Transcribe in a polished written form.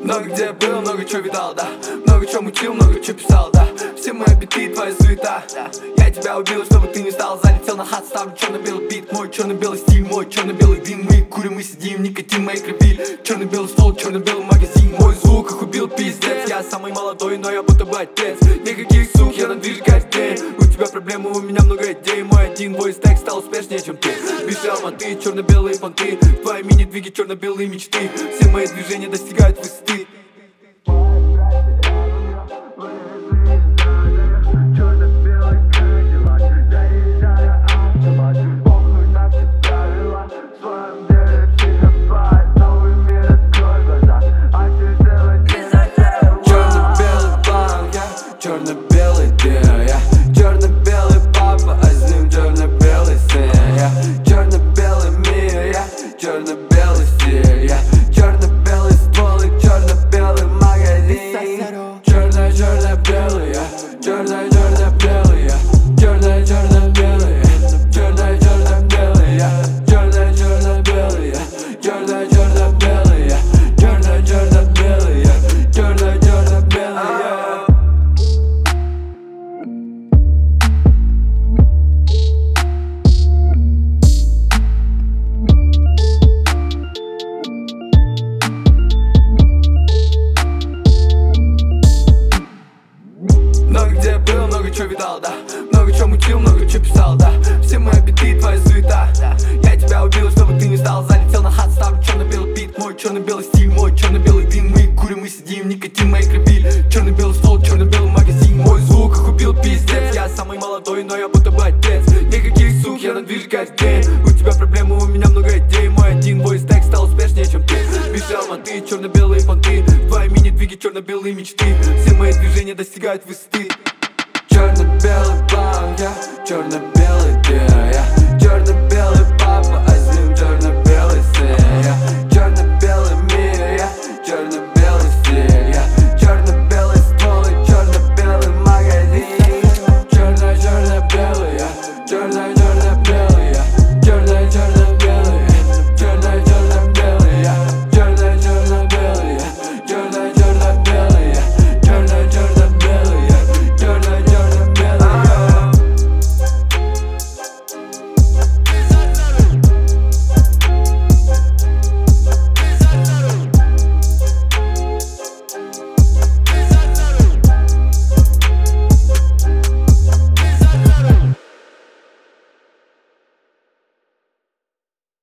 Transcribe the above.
Много где был, много чё видал, да. Много чё мучил, много чё писал, да. Все мои биты, твоя суета. Я тебя убил, чтобы ты не стал. Залетел на хат, ставлю черно-белый бит. Мой черно-белый стиль, мой черно-белый дым. Мы курим, мы сидим, никотин моей крови. Черно-белый стол, черно-белый магазин. Мой звук их убил, пиздец. Я самый молодой, но я будто бы отец. Никаких сук, я на движке каждый день. У тебя проблемы, у меня много идей. Мой один voice тек стал успешнее, чем ты. Бежал моты, черно-белые понты. Твои мини-двиги, черно-белые мечты. Все мои движения достигают высоты. Черно-белый дел, я черно-белый папа, а с ним черно-белый сын. Я черно-белый мир, я черно-белый стиль. Я черно-белый ствол и черно-белый магазин. Черно-черно-белый, я черно-черно-белый, я черно-черно-белый, я черно-черно-белый, я черно-черно-белый, я черно-черно-белый, я черно-черно-белый, я черно-черно-белый, я. Много где был, много чё видал, да. Много чё мучил, много чё писал, да. Все мои биты, твоя суета. Я тебя убил, чтобы ты не стал. Залетел на хат, ставлю черно-белый бит. Мой черно-белый стиль, мой черно-белый дым. Мы курим, мы сидим, никотин моей крови. Черно-белый стол, черно-белый магазин. Мой звук их убил, пиздец. Я самый молодой, но я будто бы отец. Никаких сук, я на движке каждый день. У тебя проблемы, у меня много идей. Мой один voice тек стал успешнее, чем ты. Бежал моты, черно-белые понты. Твои мини-двиги, черно-белые мечты. Все мои движения достигают высоты. Черно-белый план, я черно-белый дел. Я черно-белый папа, а с ним черно-белый сын. Я